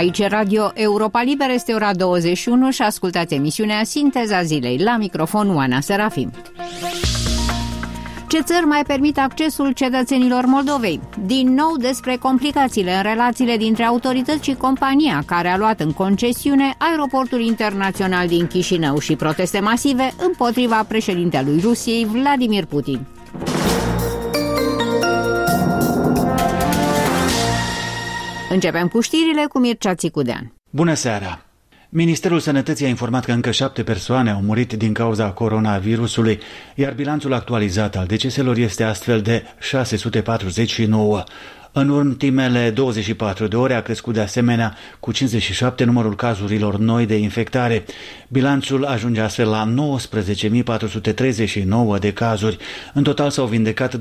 Aici e Radio Europa Liberă, este ora 21 și ascultați emisiunea Sinteza Zilei. La microfon Oana Serafim. Ce țări mai permit accesul cetățenilor Moldovei? Din nou despre complicațiile în relațiile dintre autorități și compania care a luat în concesiune aeroportul internațional din Chișinău și proteste masive împotriva președintelui Rusiei, Vladimir Putin. Începem cu știrile cu Mircea Țicudean. Bună seara! Ministerul Sănătății a informat că încă 7 persoane au murit din cauza coronavirusului, iar bilanțul actualizat al deceselor este astfel de 649. În ultimele 24 de ore a crescut de asemenea cu 57 numărul cazurilor noi de infectare. Bilanțul ajunge astfel la 19.439 de cazuri. În total s-au vindecat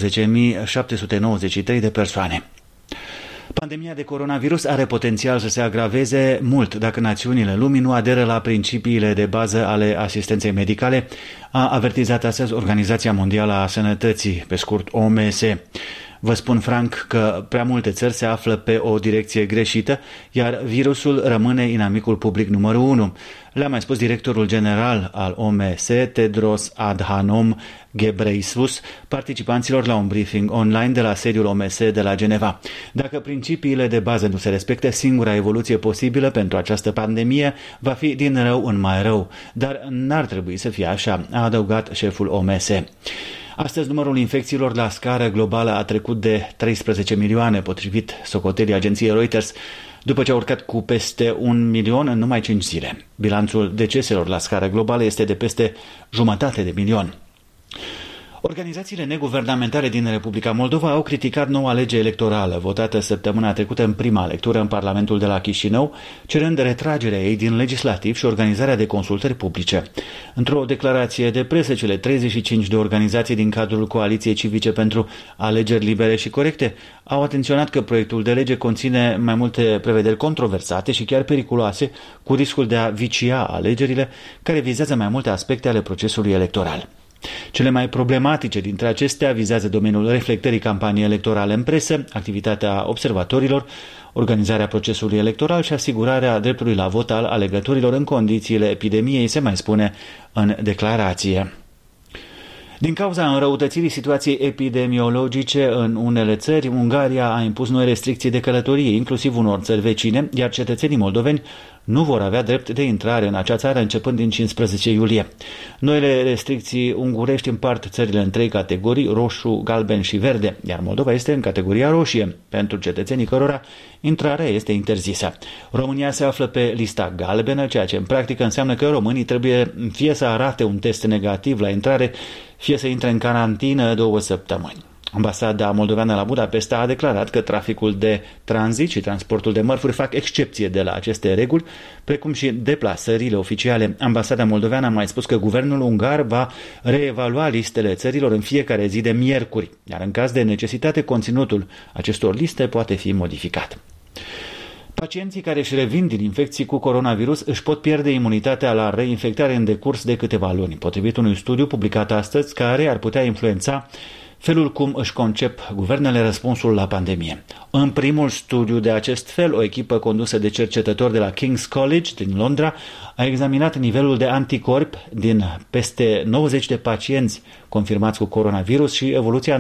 12.793 de persoane. Pandemia de coronavirus are potențial să se agraveze mult dacă națiunile lumii nu aderă la principiile de bază ale asistenței medicale, a avertizat astăzi Organizația Mondială a Sănătății, pe scurt OMS. Vă spun franc că prea multe țări se află pe o direcție greșită, iar virusul rămâne inamicul public numărul 1. Le-a mai spus directorul general al OMS, Tedros Adhanom Ghebreyesus, participanților la un briefing online de la sediul OMS de la Geneva. Dacă principiile de bază nu se respectă, singura evoluție posibilă pentru această pandemie va fi din rău în mai rău, dar n-ar trebui să fie așa, a adăugat șeful OMS. Astăzi, numărul infecțiilor la scară globală a trecut de 13 milioane, potrivit socotelii agenției Reuters, după ce a urcat cu peste 1 milion în numai 5 zile. Bilanțul deceselor la scară globală este de peste 500 de milioane. Organizațiile neguvernamentale din Republica Moldova au criticat noua lege electorală, votată săptămâna trecută în prima lectură în Parlamentul de la Chișinău, cerând retragerea ei din legislativ și organizarea de consultări publice. Într-o declarație de presă, cele 35 de organizații din cadrul Coaliției Civice pentru Alegeri Libere și Corecte au atenționat că proiectul de lege conține mai multe prevederi controversate și chiar periculoase, cu riscul de a vicia alegerile, care vizează mai multe aspecte ale procesului electoral. Cele mai problematice dintre acestea vizează domeniul reflectării campaniei electorale în presă, activitatea observatorilor, organizarea procesului electoral și asigurarea dreptului la vot al alegătorilor în condițiile epidemiei, se mai spune în declarație. Din cauza înrăutățirii situației epidemiologice în unele țări, Ungaria a impus noi restricții de călătorie, inclusiv unor țări vecine, iar cetățenii moldoveni nu vor avea drept de intrare în acea țară începând din 15 iulie. Noile restricții ungurești împart țările în 3 categorii, roșu, galben și verde, iar Moldova este în categoria roșie, pentru cetățenii cărora intrarea este interzisă. România se află pe lista galbenă, ceea ce în practică înseamnă că românii trebuie fie să arate un test negativ la intrare, fie să intre în carantină 2 săptămâni. Ambasada moldoveană la Budapesta a declarat că traficul de tranzit și transportul de mărfuri fac excepție de la aceste reguli, precum și deplasările oficiale. Ambasada moldoveană a mai spus că guvernul ungar va reevalua listele țărilor în fiecare zi de miercuri, iar în caz de necesitate, conținutul acestor liste poate fi modificat. Pacienții care își revin din infecții cu coronavirus își pot pierde imunitatea la reinfectare în decurs de câteva luni, potrivit unui studiu publicat astăzi care ar putea influența felul cum își concep guvernele răspunsul la pandemie. În primul studiu de acest fel, o echipă condusă de cercetători de la King's College din Londra a examinat nivelul de anticorpi din peste 90 de pacienți confirmați cu coronavirus și evoluția